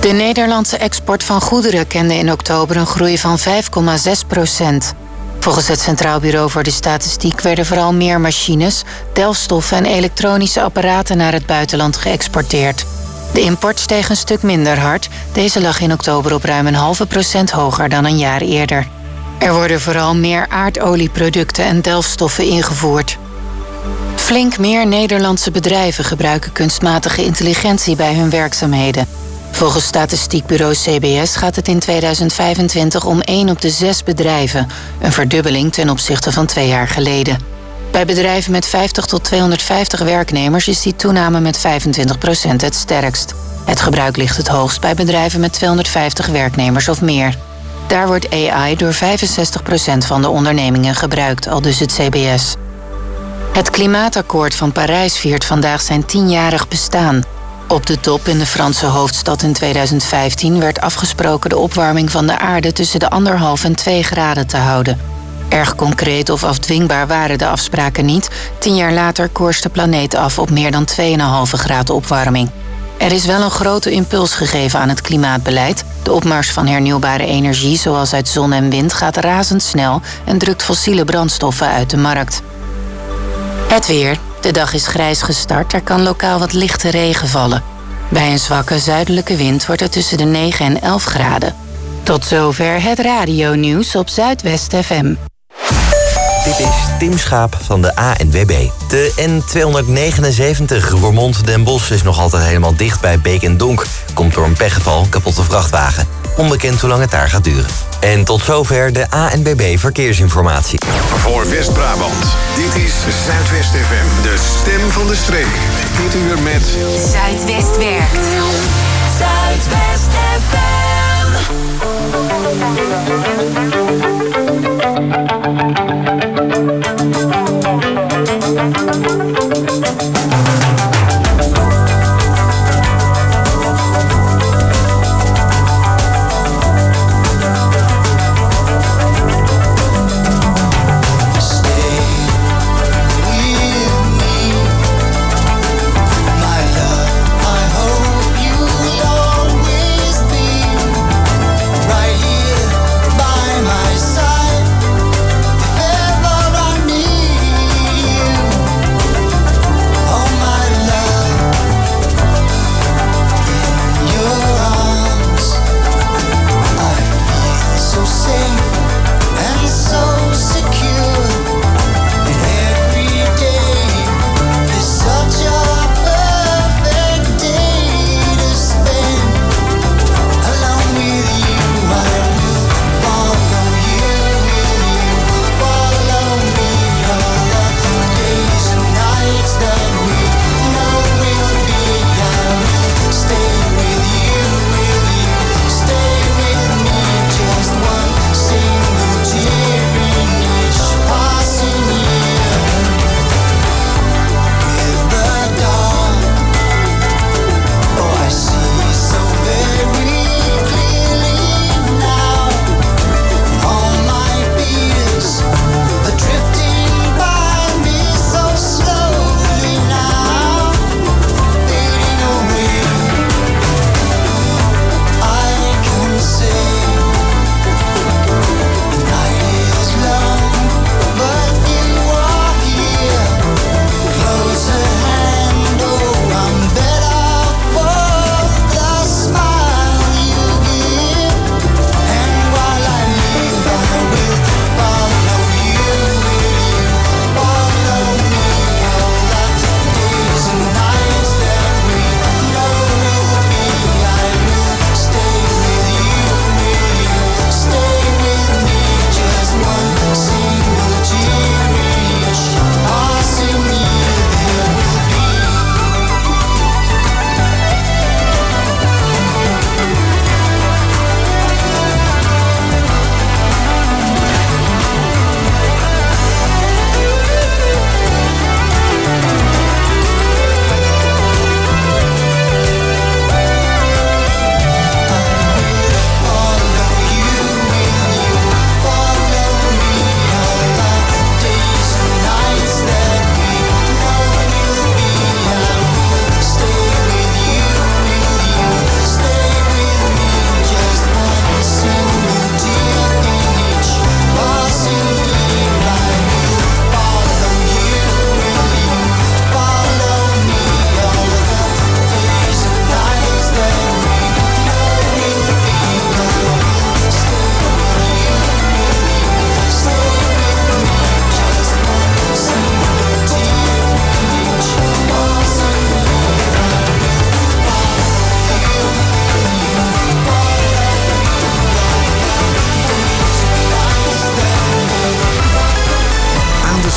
De Nederlandse export van goederen kende in oktober een groei van 5,6%. Volgens het Centraal Bureau voor de Statistiek werden vooral meer machines, delfstoffen en elektronische apparaten naar het buitenland geëxporteerd. De import steeg een stuk minder hard. Deze lag in oktober op ruim 0,5% hoger dan een jaar eerder. Er worden vooral meer aardolieproducten en delfstoffen ingevoerd. Flink meer Nederlandse bedrijven gebruiken kunstmatige intelligentie bij hun werkzaamheden. Volgens statistiekbureau CBS gaat het in 2025 om 1 op de 6 bedrijven, een verdubbeling ten opzichte van 2 jaar geleden. Bij bedrijven met 50 tot 250 werknemers is die toename met 25% het sterkst. Het gebruik ligt het hoogst bij bedrijven met 250 werknemers of meer. Daar wordt AI door 65% van de ondernemingen gebruikt, aldus het CBS. Het Klimaatakkoord van Parijs viert vandaag zijn 10-jarig bestaan. Op de top in de Franse hoofdstad in 2015 werd afgesproken de opwarming van de aarde tussen de 1,5 en 2 graden te houden. Erg concreet of afdwingbaar waren de afspraken niet. 10 jaar later koerst de planeet af op meer dan 2,5 graden opwarming. Er is wel een grote impuls gegeven aan het klimaatbeleid. De opmars van hernieuwbare energie, zoals uit zon en wind, gaat razendsnel en drukt fossiele brandstoffen uit de markt. Het weer. De dag is grijs gestart. Er kan lokaal wat lichte regen vallen. Bij een zwakke zuidelijke wind wordt het tussen de 9 en 11 graden. Tot zover het radionieuws op Zuidwest FM. Dit is Tim Schaap van de ANWB. De N279 Roermond-Den Bosch is nog altijd helemaal dicht bij Beek en Donk. Komt door een pechgeval, kapotte vrachtwagen. Onbekend hoe lang het daar gaat duren. En tot zover de ANWB Verkeersinformatie. Voor West-Brabant, dit is Zuidwest FM, de stem van de streek. Dit uur met Zuidwest werkt. Zuidwest My love, I hope you'll always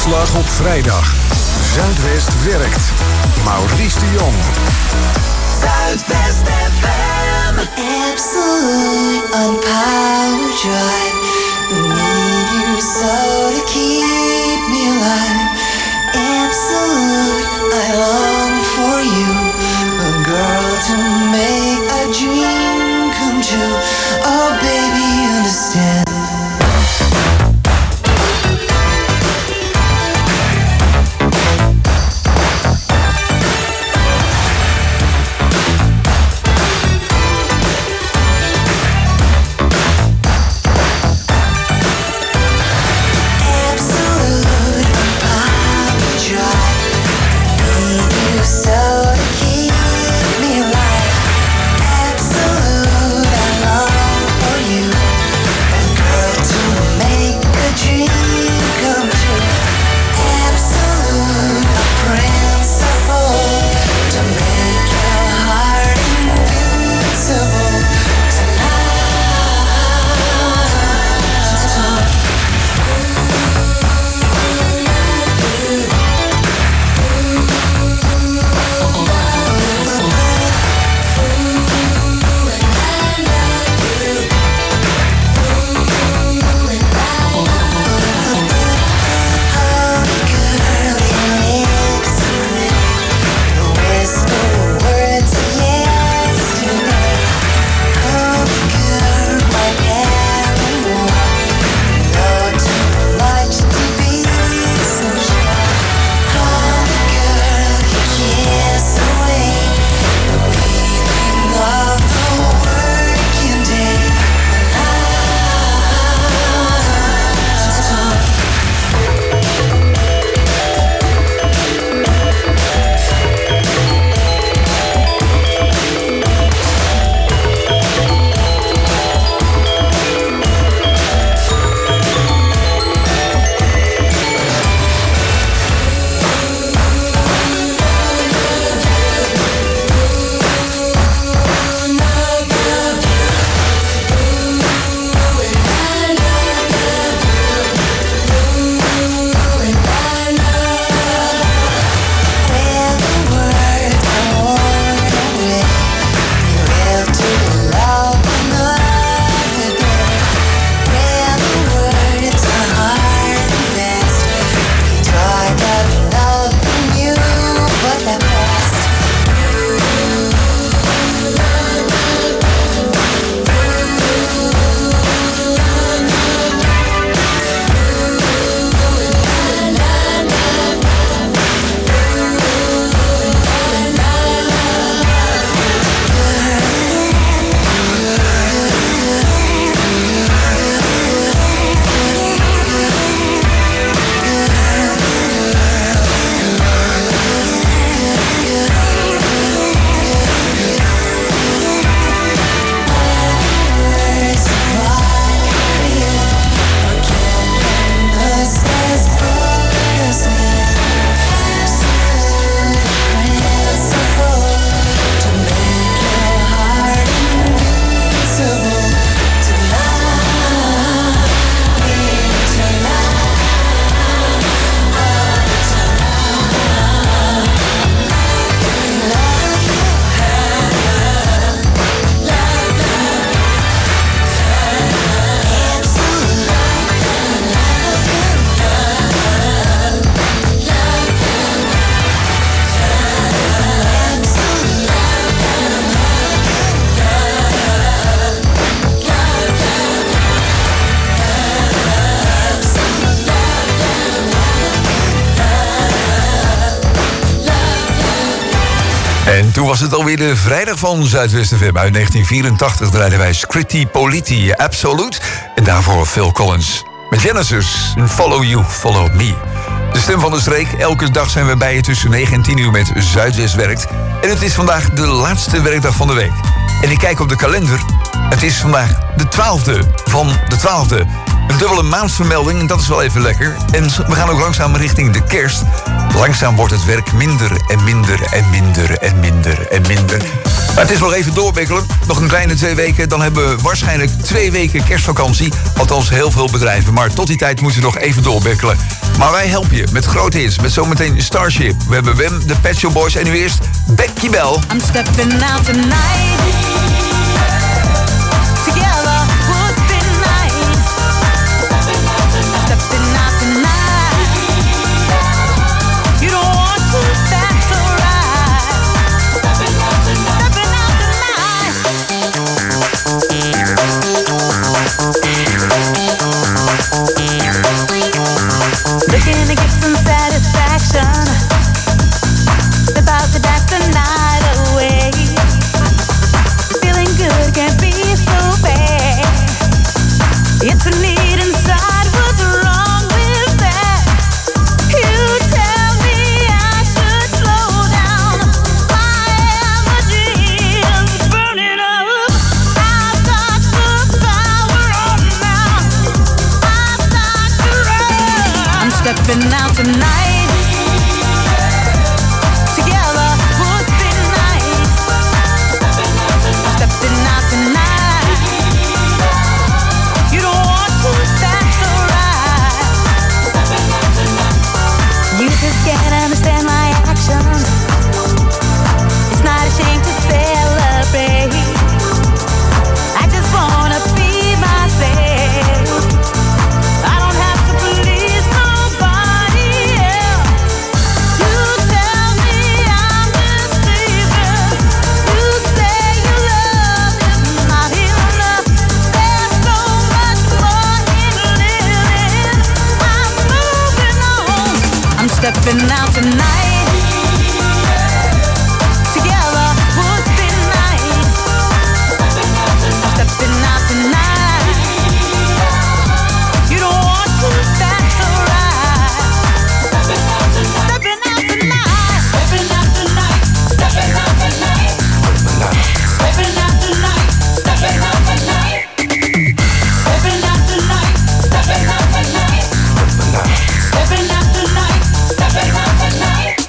Uitslag op vrijdag. Zuidwest werkt. Maurice de Jong. Zuidwest FM. Absolute on power drive. Need you so to keep me alive. Absolute, I long for you. A girl to make a dream come true. Oh baby, understand. En toen was het alweer de vrijdag van Zuidwest FM. Uit 1984 draaiden wij Scritti Politti Absolute. En daarvoor Phil Collins. Met Genesis, Follow You, Follow Me. De stem van de streek. Elke dag zijn we bij je tussen 9 en 10 uur met Zuidwest Werkt. En het is vandaag de laatste werkdag van de week. En ik kijk op de kalender. Het is vandaag de 12e van de 12e. Een dubbele maandvermelding, en dat is wel even lekker. En we gaan ook langzaam richting de kerst. Langzaam wordt het werk minder en minder en minder en minder en minder. Maar het is nog even doorwikkelen. Nog een kleine 2 weken. Dan hebben we waarschijnlijk 2 weken kerstvakantie. Althans heel veel bedrijven. Maar tot die tijd moeten we nog even doorwikkelen. Maar wij helpen je met grote hits. Met zometeen Starship. We hebben Wem, de Pet Shop Boys. En nu eerst Becky Bell. I'm stepping out tonight. Together would be nice. Stepping out tonight. You don't want to, that's alright. Stepping out tonight. Looking to get some satisfaction. Step out to dance the night away. Feeling good can't be so bad. It's a need inside, what's wrong with that? You tell me I should slow down. My energy is burning up. I've got the power on now. I've got to run. I'm stepping out tonight. Together would be nice. Stepping out tonight. You don't want to, that's alright. You just can't understand my actions. It's not a shame to celebrate. I just wanna be myself. I don't have to please nobody else. You tell me I'm deceiving. You say your love is not enough. There's so much more in living. I'm moving on. I'm stepping out tonight. Together would be nice. Stepping out tonight. You don't want to, that's alright. Stepping out tonight. Stepping out tonight. Stepping out tonight. Stepping out tonight. Stepping out tonight. Stepping out tonight. Stepping out tonight. Stepping out tonight. Stepping out tonight. Stepping out tonight.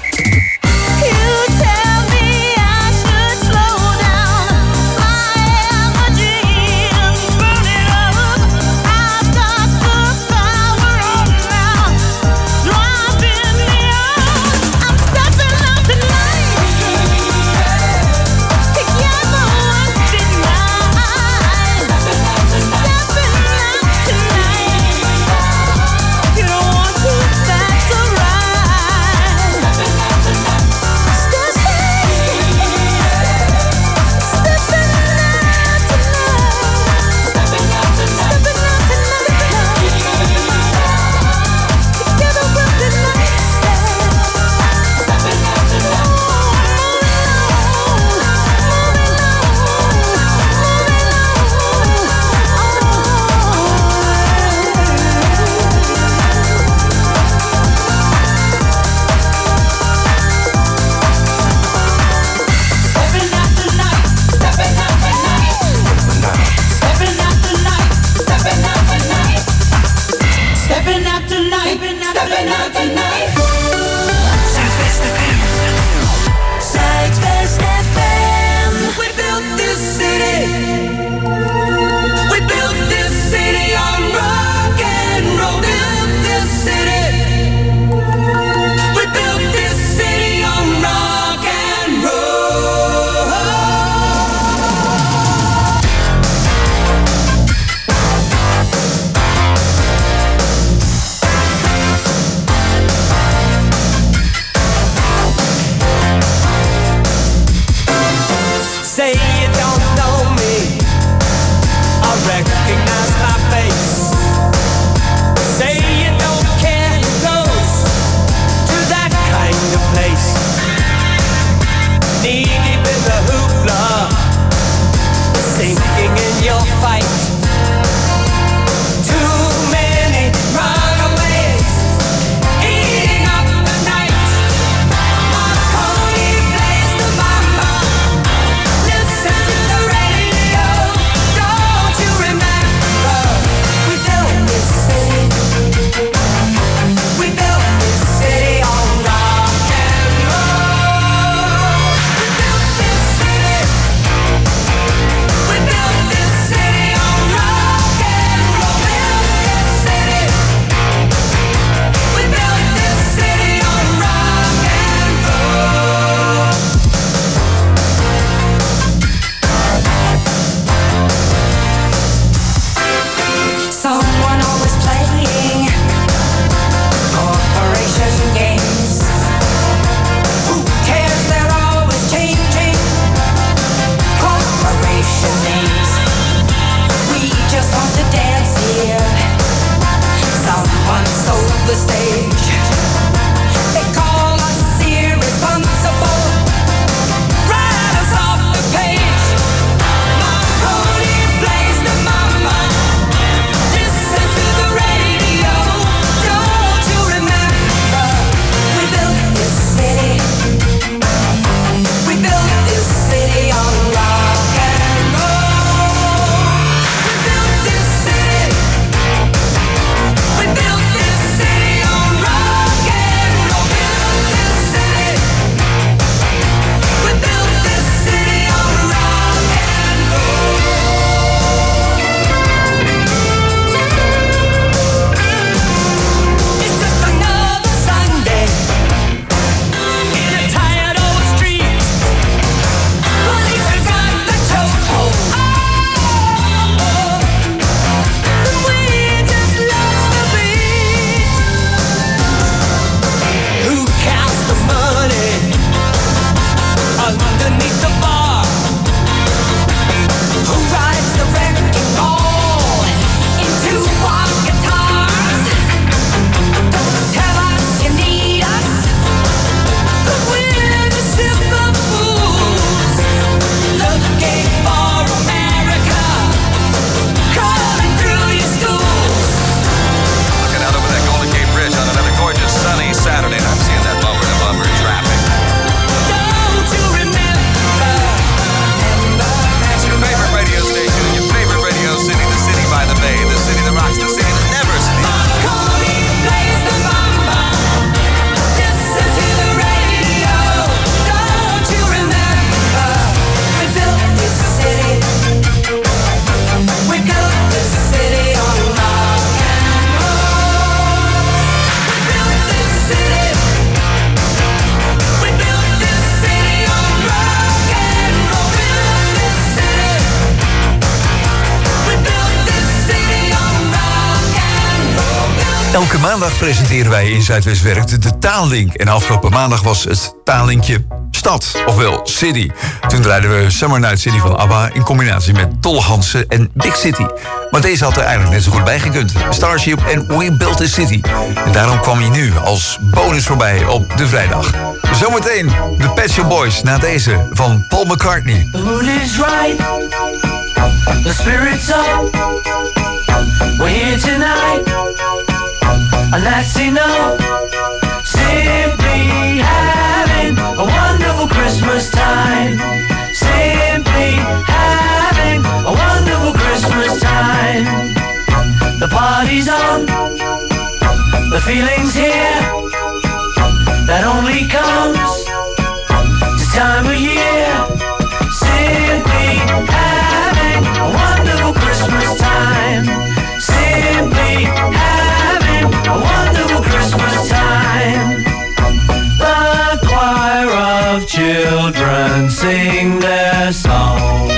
Elke maandag presenteren wij in Zuidwest Werkt de taallink. En afgelopen maandag was het taallinkje stad, ofwel city. Toen draaiden we Summer Night City van ABBA in combinatie met Tolle Hansen en Big City. Maar deze had er eigenlijk net zo goed bij gekund. Starship en We Built a City. En daarom kwam hij nu als bonus voorbij op de vrijdag. Zometeen de Pet Shop Boys na deze van Paul McCartney. The mood is right, the spirit's up. We're here tonight, and that's enough. Simply having a wonderful Christmas time. Simply having a wonderful Christmas time. The party's on, the feeling's here. That only comes this time of year. Simply having a wonderful Christmas time. Simply having a wonderful Christmas time. The choir of children sing their song.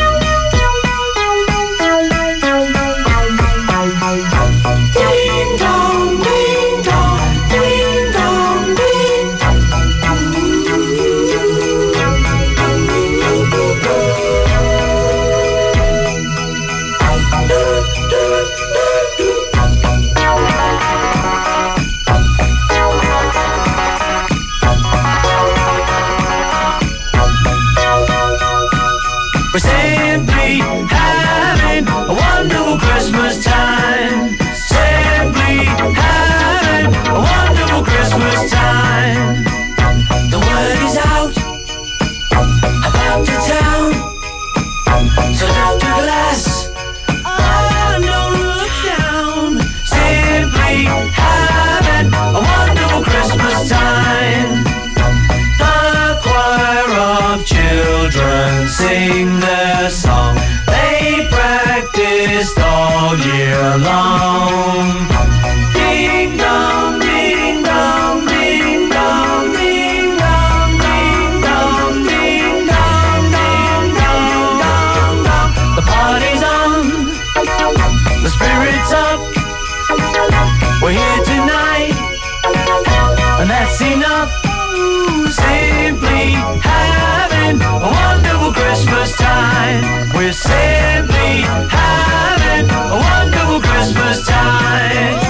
Ding dong, ding dong, ding dong, ding. We're simply having a wonderful Christmas time. Simply having a wonderful Christmas time. The word is out about the town, so lift a glass and don't look down. Simply having a wonderful Christmas time. The choir of children sing their song. They practiced all year long. Ding dong, ding dong, ding dong, ding dong, ding dong, ding dong, ding dong, dong, dong. The party's on, the spirit's up. We're here tonight, and that's enough. Simply having a wonderful Christmas time. We're simply having a wonderful Christmas time.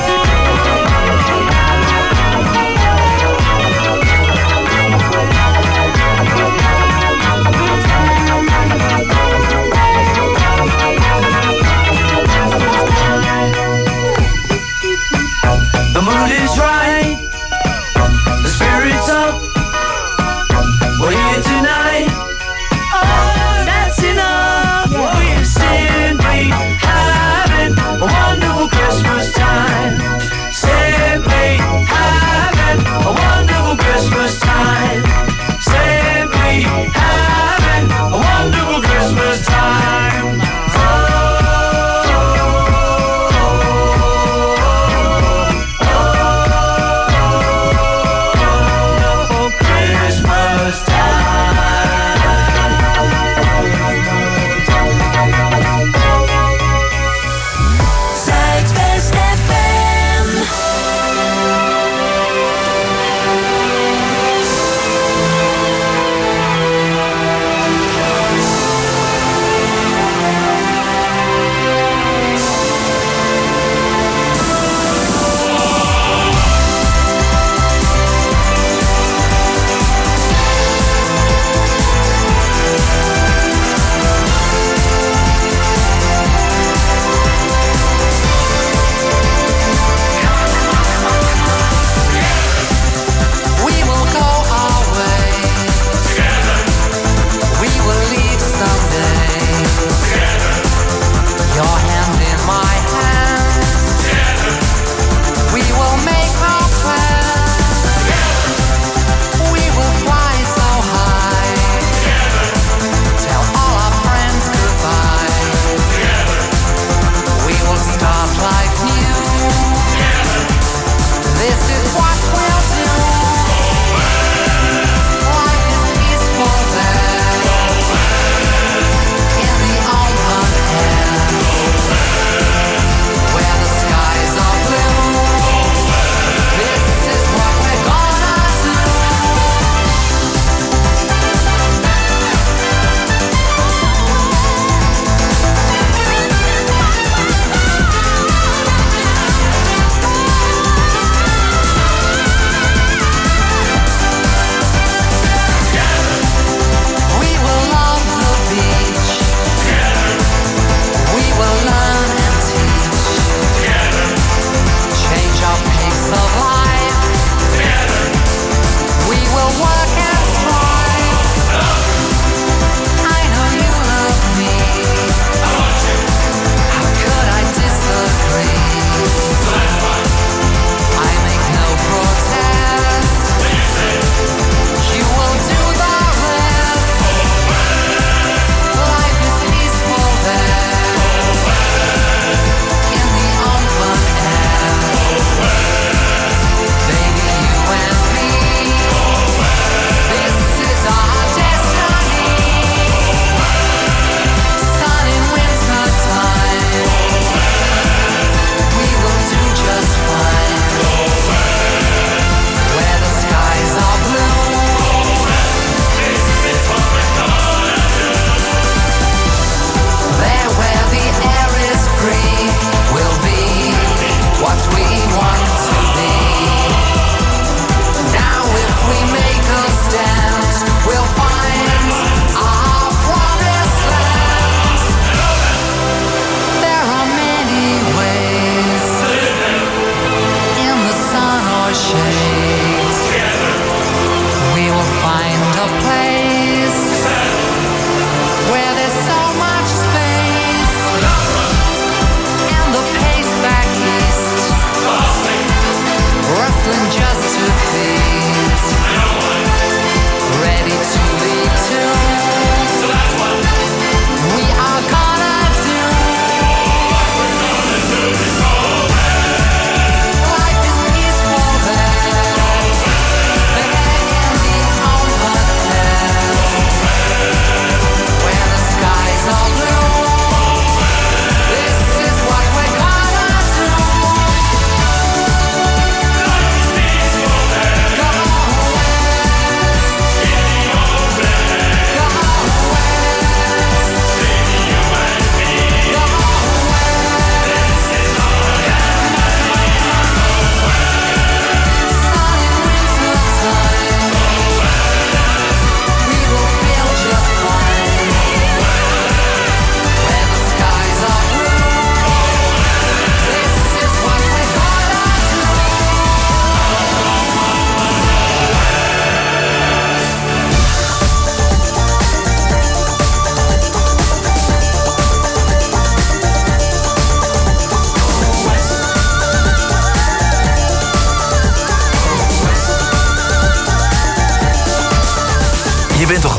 The mood is right, the spirit's up. We're here tonight, oh, that's enough. We're simply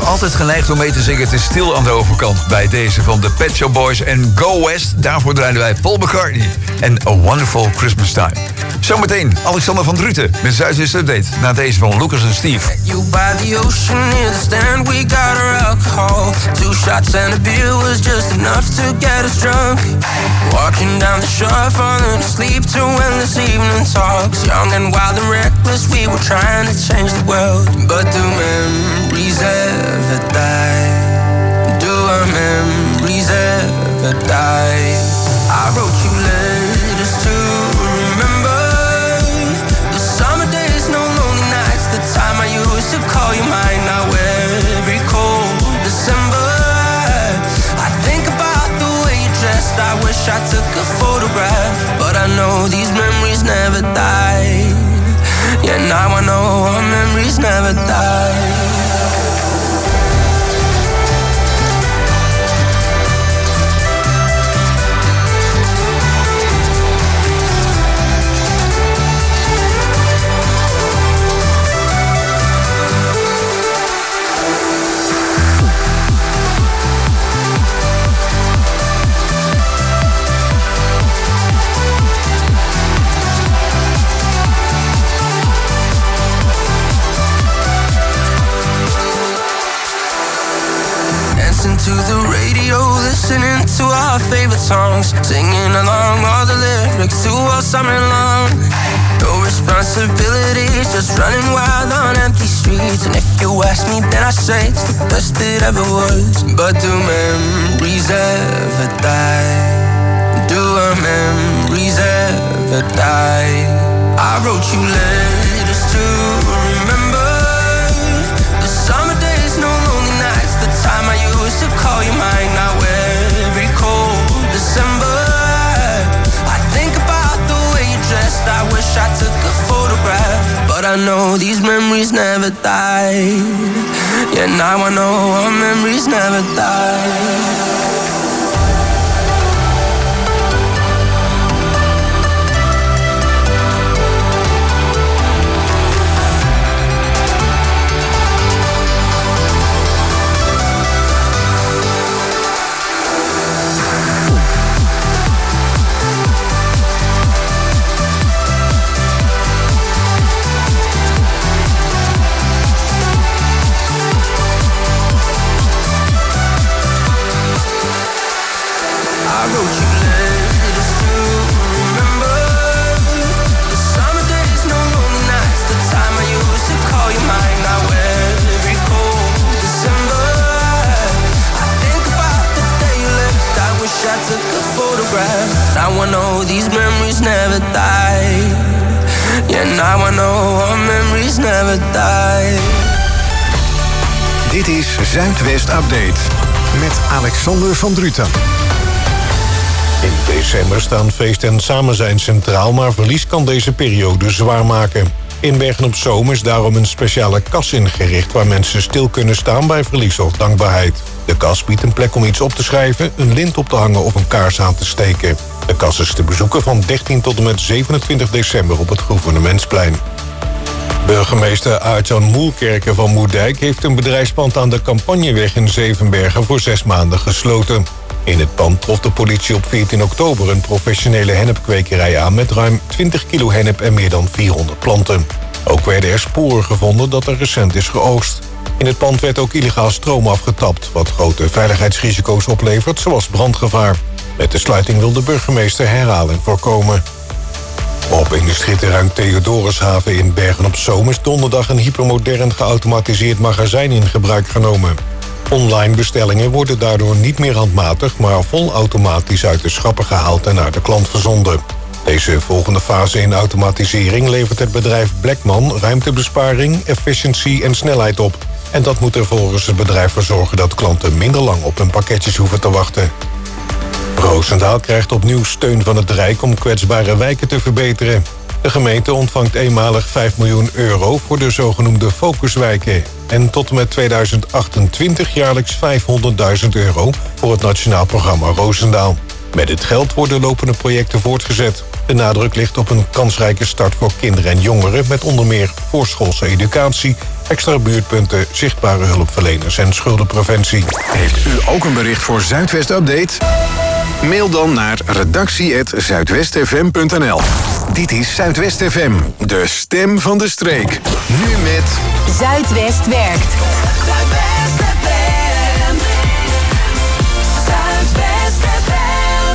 Altijd geneigd om mee te zingen. Het is stil aan de overkant bij deze van de Pet Shop Boys en Go West. Daarvoor draaien wij Paul McCartney en A Wonderful Christmas Time. Zometeen Alexander van Druten met Zuidwest Update. Na deze van Lucas en Steve. You by the ocean near the stand, we got our alcohol. 2 shots and a beer was just enough to get us drunk. Walking down the shore, falling asleep to endless evening talks. Young and wild and reckless, we were trying to change the world. But do memories ever die? Do our memories ever die? I wrote you letters to remember the summer days, no lonely nights. The time I used to call you mine. Now every cold December, I think about the way you dressed. I wish I took a photograph, but I know these memories never die. Yeah, now I know our memories never die. To the radio, listening to our favorite songs, singing along all the lyrics to all summer long. No responsibilities, just running wild on empty streets. And if you ask me, then I say it's the best it ever was. But do memories ever die? Do our memories ever die? I wrote you letters to remember the summer days, no lonely nights. The time I used to call you mine. Now every cold December, I think about the way you dressed. I wish I took a photograph, but I know these memories never die. Yeah, now I know our memories never die. Now I know these memories never die. Yeah, now I know our memories never die. Dit is Zuidwest Update met Alexander van Druten. In december staan feest en samenzijn centraal, maar verlies kan deze periode zwaar maken. In Bergen-op-Zoom is daarom een speciale kas ingericht waar mensen stil kunnen staan bij verlies of dankbaarheid. De kas biedt een plek om iets op te schrijven, een lint op te hangen of een kaars aan te steken. De kas is te bezoeken van 13 tot en met 27 december op het Gouvernementsplein. Burgemeester Aart-Jan Moelkerke van Moerdijk heeft een bedrijfspand aan de Campagneweg in Zevenbergen voor 6 maanden gesloten. In het pand trof de politie op 14 oktober een professionele hennepkwekerij aan met ruim 20 kilo hennep en meer dan 400 planten. Ook werden er sporen gevonden dat er recent is geoogst. In het pand werd ook illegaal stroom afgetapt, wat grote veiligheidsrisico's oplevert, zoals brandgevaar. Met de sluiting wil de burgemeester herhaling voorkomen. Op industrieterrein Theodorushaven in Bergen-op-Zoom is donderdag een hypermodern geautomatiseerd magazijn in gebruik genomen. Online bestellingen worden daardoor niet meer handmatig, maar volautomatisch uit de schappen gehaald en naar de klant verzonden. Deze volgende fase in automatisering levert het bedrijf Blackman ruimtebesparing, efficiëntie en snelheid op. En dat moet er volgens het bedrijf voor zorgen dat klanten minder lang op hun pakketjes hoeven te wachten. Roosendaal krijgt opnieuw steun van het Rijk om kwetsbare wijken te verbeteren. De gemeente ontvangt eenmalig 5 miljoen euro voor de zogenoemde focuswijken. En tot en met 2028 jaarlijks 500.000 euro voor het Nationaal Programma Roosendaal. Met dit geld worden lopende projecten voortgezet. De nadruk ligt op een kansrijke start voor kinderen en jongeren met onder meer voorschoolse educatie, extra buurtpunten, zichtbare hulpverleners en schuldenpreventie. Heeft u ook een bericht voor Zuidwest Update? Mail dan naar redactie@zuidwestfm.nl. Dit is Zuidwest FM, de stem van de streek. Nu met Zuidwest werkt. Zuidwest FM. Zuidwest FM.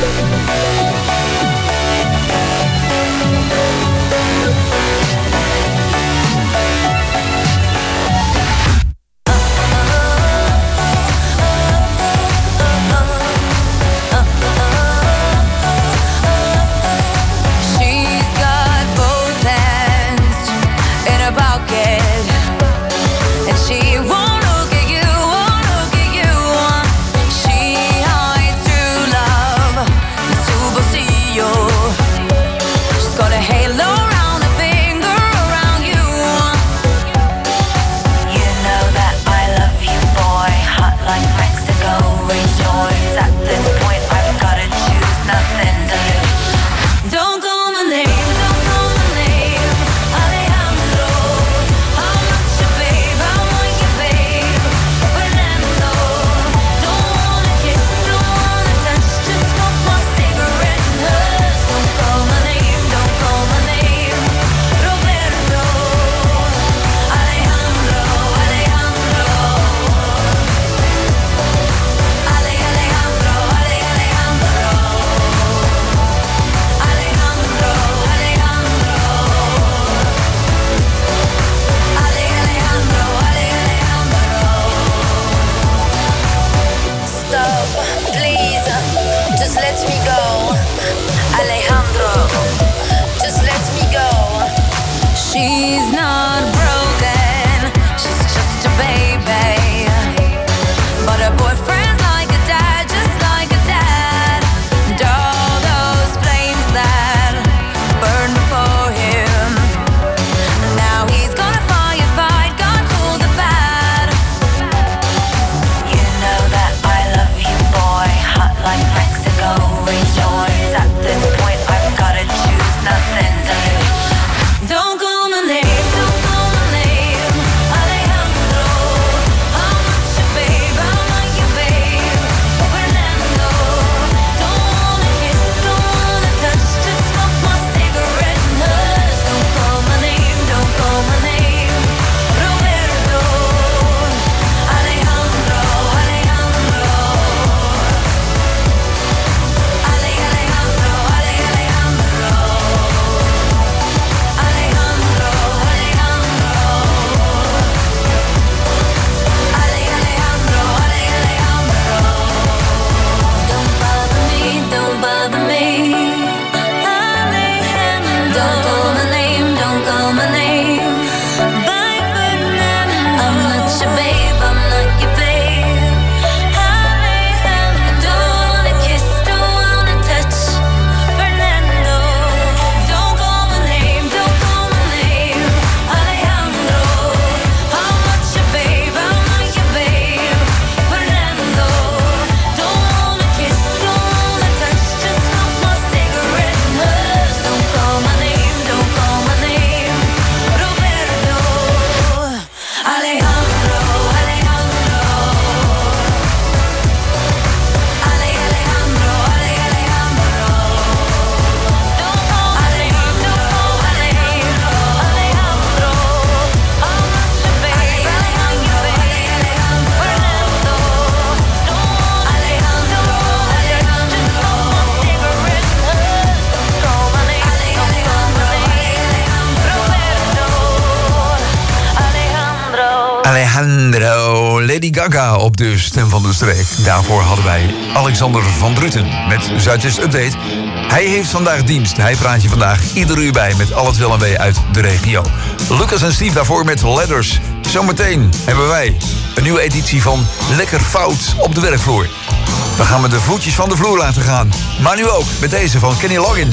Alejandro, Lady Gaga op de stem van de streek. Daarvoor hadden wij Alexander van Druten met Zuidwest Update. Hij heeft vandaag dienst. Hij praat je vandaag ieder uur bij met al het wel en wee uit de regio. Lucas en Steve daarvoor met Letters. Zometeen hebben wij een nieuwe editie van Lekker Fout op de werkvloer. Dan gaan we de voetjes van de vloer laten gaan. Maar nu ook met deze van Kenny Loggins.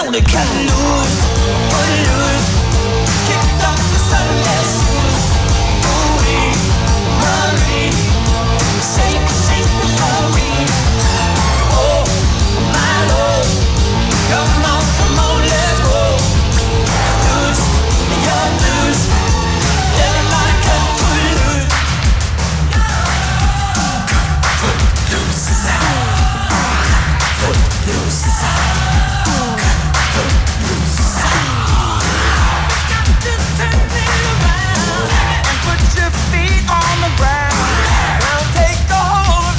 gonna cut loose, put loose, kicked off the sunless shoes. Moving, hurry, shake, shake the hurry. Oh, my Lord, come on, let's go. Loose, you're loose, everybody cut foot loose. Foot loose, foot loose. Put your feet on the ground. Now take a hold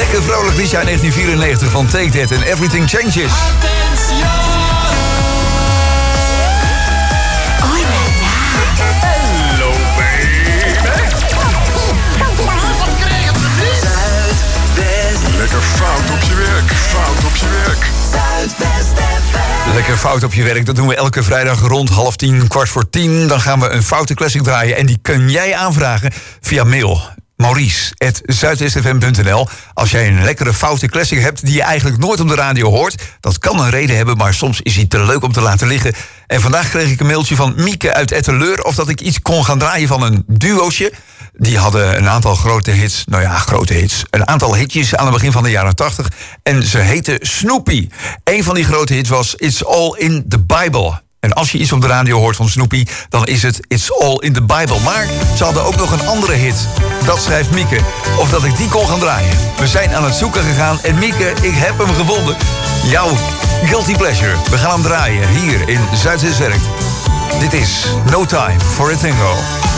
Lekker vrolijk dit jaar 1994 van Take That and Everything Changes. Hello, baby. Lekker fout op je werk, fout op je werk. Zuidwest FM. Lekker fout op je werk, dat doen we elke vrijdag rond 9:30, 9:15. Dan gaan we een foute classic draaien en die kun jij aanvragen via mail. Maurice@zuidwestfm.nl. Als jij een lekkere foute classic hebt die je eigenlijk nooit op de radio hoort, dat kan een reden hebben, maar soms is hij te leuk om te laten liggen. En vandaag kreeg ik een mailtje van Mieke uit Etteleur of dat ik iets kon gaan draaien van een duootje. Die hadden een aantal grote hits, nou ja, grote hits. Een aantal hitjes aan het begin van de jaren 80. En ze heette Snoopy. Een van die grote hits was It's All in the Bible. En als je iets op de radio hoort van Snoopy, dan is het It's All in the Bible. Maar ze hadden ook nog een andere hit. Dat schrijft Mieke. Of dat ik die kon gaan draaien. We zijn aan het zoeken gegaan en Mieke, ik heb hem gevonden. Jouw guilty pleasure. We gaan hem draaien hier in Zuidwest Werkt. Dit is No Time for a Tango.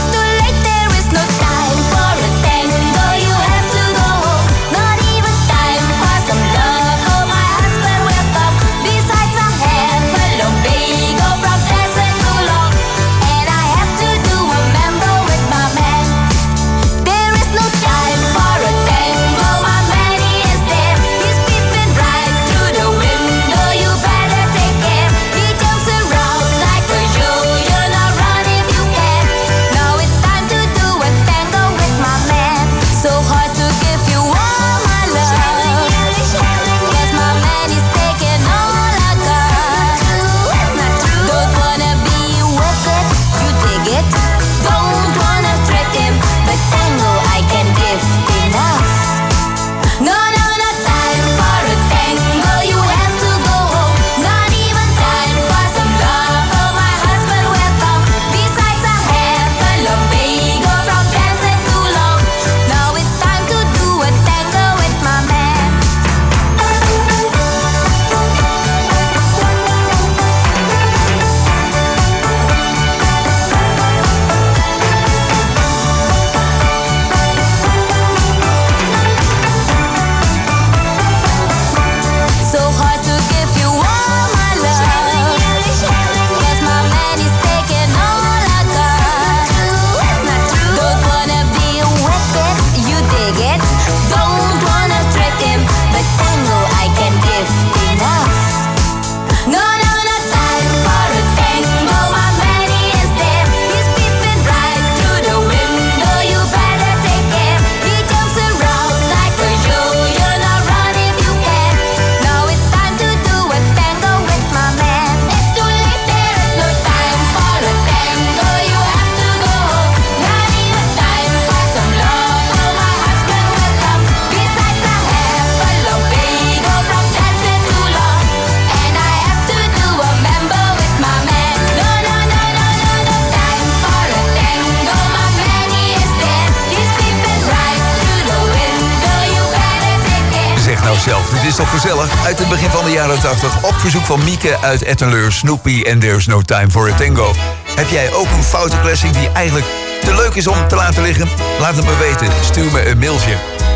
Dit is toch gezellig? Uit het begin van de jaren 80. Op verzoek van Mieke uit Etteleur, Snoopy en There's No Time for a Tango. Heb jij ook een foute classic die eigenlijk te leuk is om te laten liggen? Laat het me weten. Stuur me een mailtje.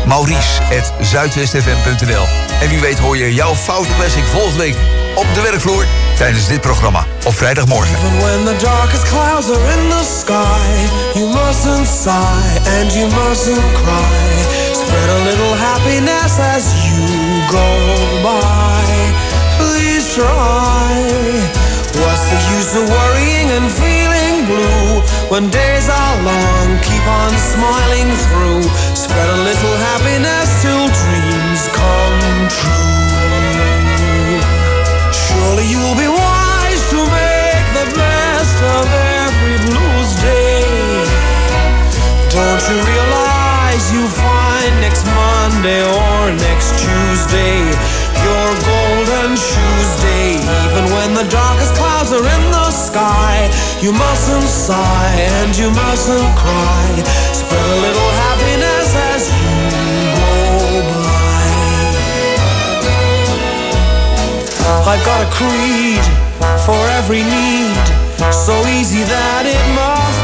Maurice@zuidwestfm.nl. En wie weet hoor je jouw foute classic volgende week op de werkvloer tijdens dit programma op vrijdagmorgen. Even when the darkest clouds are in the sky, you mustn't sigh and you mustn't cry. Spread a little happiness as you go by. Please try. What's the use of worrying and feeling blue when days are long? Keep on smiling through. Spread a little happiness till dreams come true. Surely you'll be wise to make the best of every blues day. Don't you realize you find next Monday or next Tuesday your golden shoes day? Even when the darkest clouds are in the sky, you mustn't sigh and you mustn't cry. Spread a little happiness as you go by. I've got a creed for every need, so easy that it must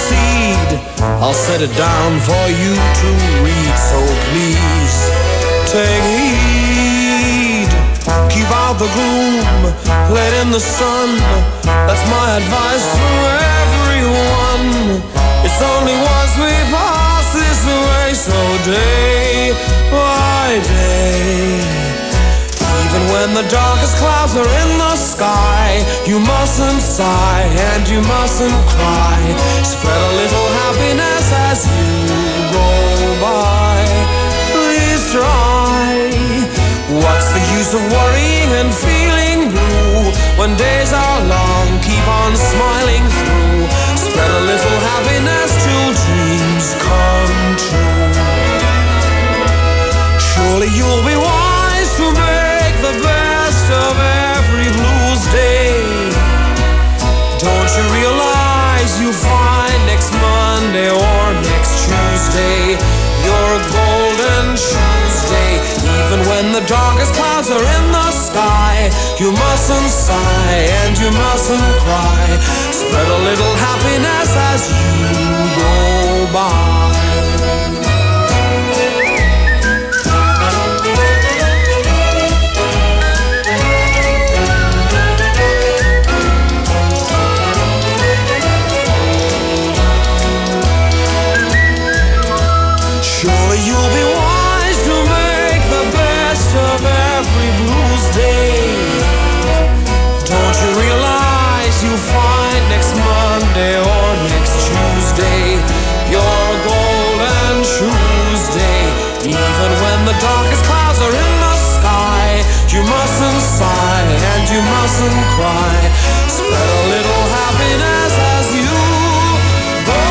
succeed. I'll set it down for you to read, so please take heed. Keep out the gloom, let in the sun. That's my advice to everyone. It's only once we pass this way, so day by day. Even when the darkest clouds are in the sky, you mustn't sigh and you mustn't cry. Spread a little happiness as you go by. Please try. What's the use of worrying and feeling blue when days are long? Keep on smiling through. Spread a little happiness till dreams come true. Surely you'll be wise to make the best of every blues day. Don't you realize you find next Monday or next Tuesday your golden Tuesday? Even when the darkest clouds are in the sky, you mustn't sigh and you mustn't cry. Spread a little happiness as you go by. Surely you'll be wise to make the best of every blues day. Don't you realize you find next Monday or next Tuesday your golden Tuesday? Even when the darkest clouds are in the sky, you mustn't sigh and you mustn't cry. Spread a little happiness as you go.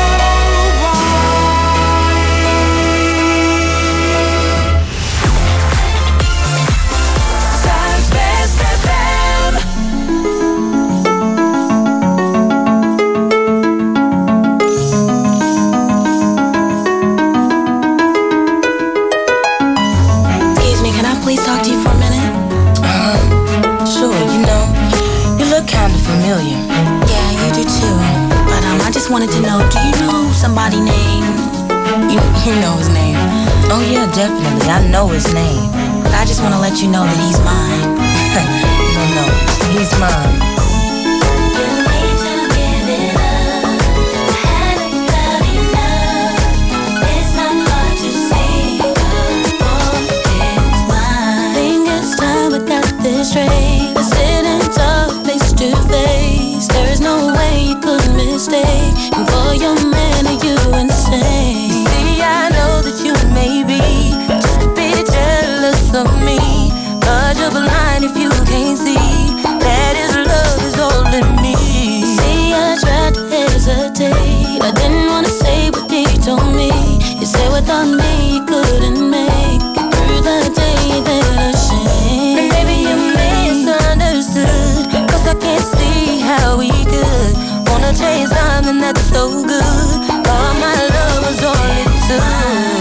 Familiar. Yeah, you do too. But I just wanted to know, do you know somebody named... You know his name. Oh yeah, definitely. I know his name. But I just want to let you know that he's mine. No, he's mine. Straight, we're sitting talk face to face. There is no way you could mistake. And for your man, are you insane? You see, I know that you may be just a bit jealous of me, but you're blind if you can't see that his love is holding me. See, I tried to hesitate. I didn't wanna say what he told me. You said without me you couldn't make it through the day that I shame. And maybe you misunderstood, 'cause I can't see how we could wanna chase something that's so good. All my love was all it took.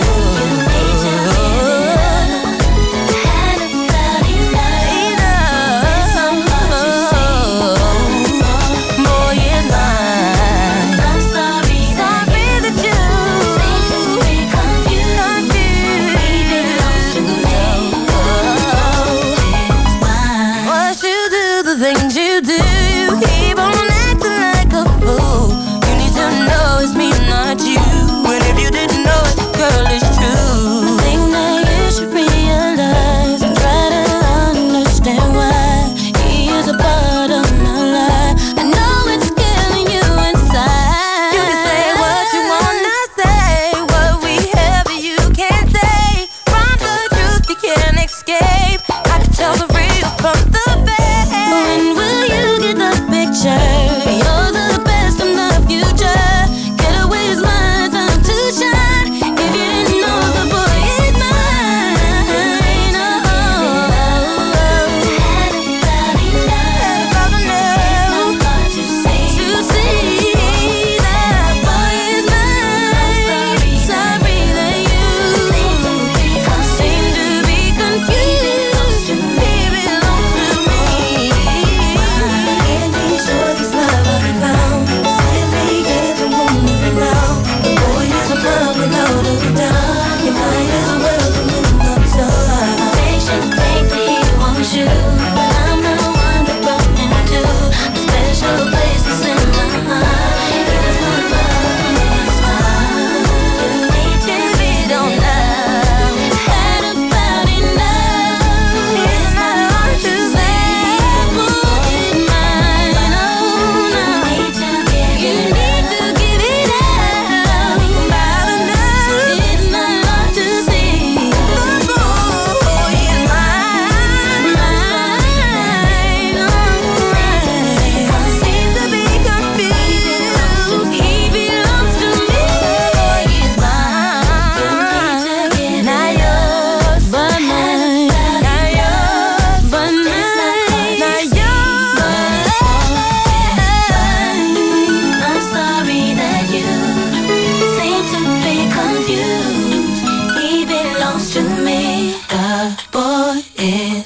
Things you do, keep on acting like a fool. You need to know it's me, not you. And if you didn't know it, girl, it's true. I think that you should realize and try to understand why he is a part of my life. I know it's killing you inside. You can say what you wanna say, what we have you can't say. From the truth you can't escape. I can tell the real from the fake. When will you get the picture? You're the best in the future. Get away is my time to shine. If you didn't know, the boy is mine. Everybody knows to see that boy is mine. Sorry that you seem to be confused.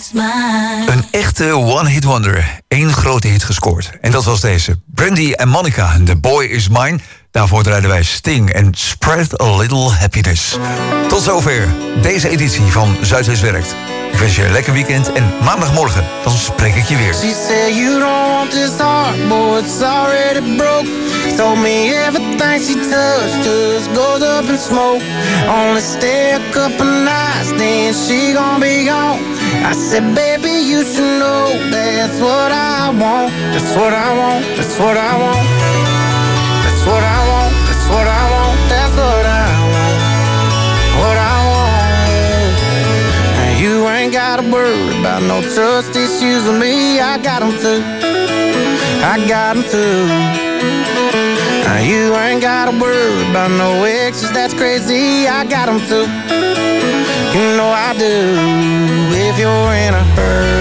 mine. Een echte one-hit wonder. Eén grote hit gescoord. En dat was deze. Brandy en Monica, The Boy Is Mine. Daarvoor draaiden wij Sting en Spread a Little Happiness. Tot zover deze editie van Zuidwest Werkt. Ik wens je een lekker weekend en maandagmorgen dan spreek ik je weer. She said you don't want this heart, boy, it's already broke. Told me everything she touched just goes up in smoke. Only stay a couple nights, then she gon' be gone. I said, baby, you should know that's what I want. That's what I want, that's what I want. That's what I want, that's what I want. That's what I want, what I want. And you ain't gotta worry about no trust issues with me. I got them too, I got them too. Now you ain't gotta worry about no exes, that's crazy. I got them too, you know I do. If you're in a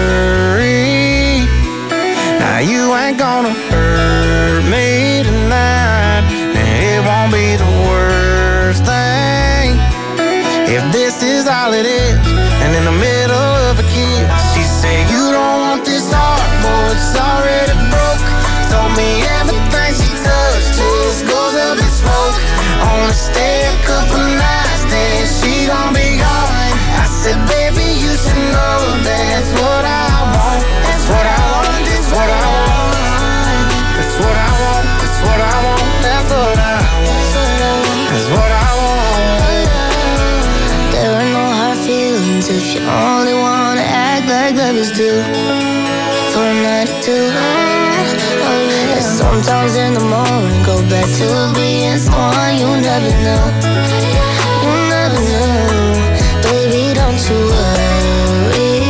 hurry, now you ain't gonna hurt me tonight. And it won't be the worst thing if this is all it is. And in the middle of a kiss, she said you don't want this heart, boy, it's already broke. Told me everything she touched just goes up in smoke. Only stay a couple nights, then she gon' be gone. I said, baby, you should know that's what I want. That's what I want, that's what I want. That's what I want, that's what I want. That's what I want, that's what I want. There are no hard feelings if you only wanna act like lovers do. For a night or two, oh yeah. And sometimes in the morning go back to being someone you never knew. You never knew. Baby, don't you worry,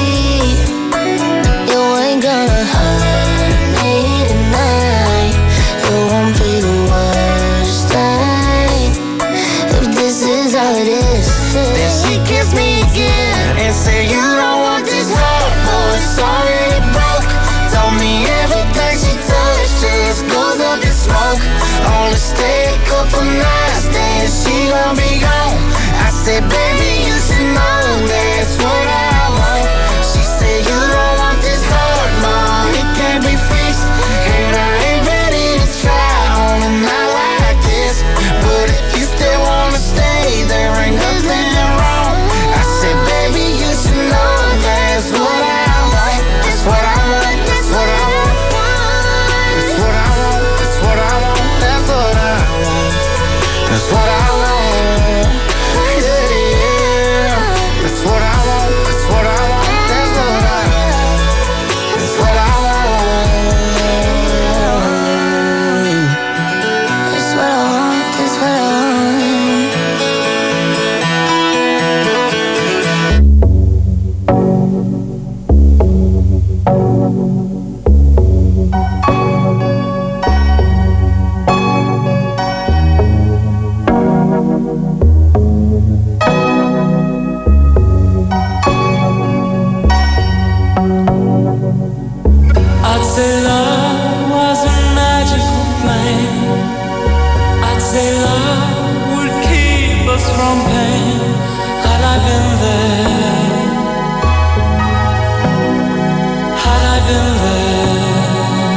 you ain't gonna hurt me tonight. It won't be the worst thing if this is all it is. Then she kissed me again and said you don't want this heart, boy, it's already broke. Told me everything she touched just goes up in smoke. Only stay a couple nights, then she gon' be gone. I said, baby, you should know that's what I want. She said you don't want this heart, mom, it can't be fixed. And I ain't ready to try on a night like this. But if you still wanna stay, there ain't nothing wrong. I said, baby, you should know that's what I want. That's what I want, that's what I want. That's what I want, that's what I want. That's what I want, that's what I want. Yeah, yeah. That's what I want, that's what I want. That's what I want, that's what I want. That's what I want, that's what I want. I'd say love was a magical flame. I'd say love would keep us from pain. Had I been there, had I been there,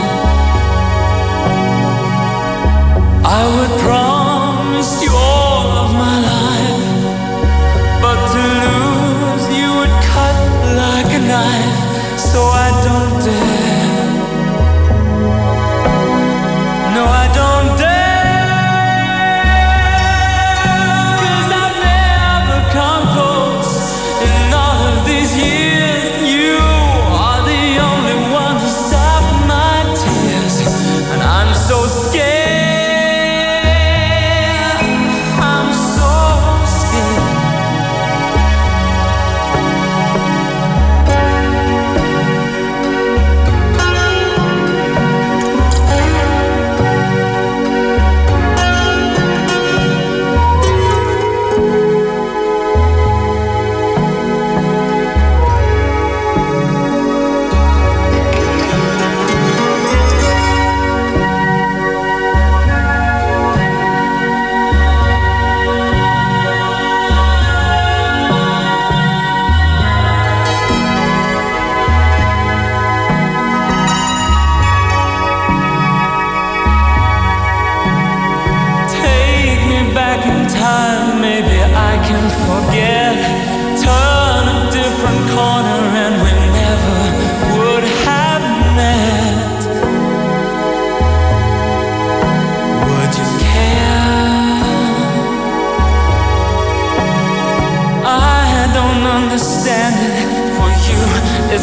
I would promise you all of my life. But to lose you would cut like a knife. So I don't dare, no I don't dare, 'cause I've never come close in all of these years. You are the only one to stop my tears, and I'm so scared, I'm so scared.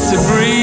to breathe.